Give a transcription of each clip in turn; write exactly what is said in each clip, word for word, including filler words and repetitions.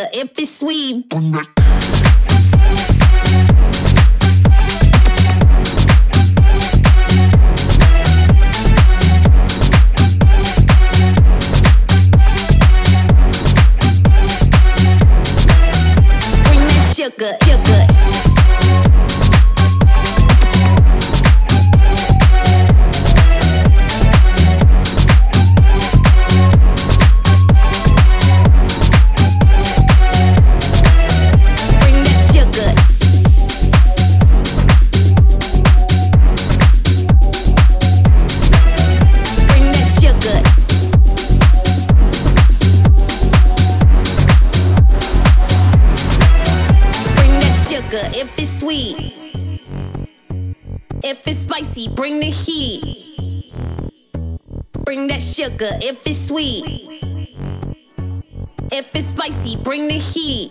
sugar if it's sweet. Bring that. Sugar, sugar. If it's sweet, if it's spicy, bring the heat. Bring that sugar. If it's sweet, if it's spicy, bring the heat.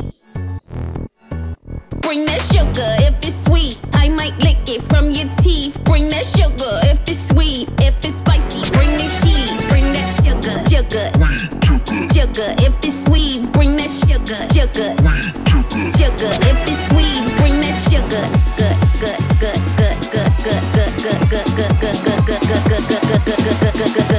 Bring that sugar. If it's sweet, I might lick it from your teeth. Bring that sugar. If it's sweet, if it's spicy, bring the heat. Bring that sugar, sugar, sugar. If it's sweet, bring that sugar, sugar, sugar. If it's sweet, bring that sugar. Good, good, good, good, good, good, good, good, good, good, good, good, good, good, good, good, good, good, good, good.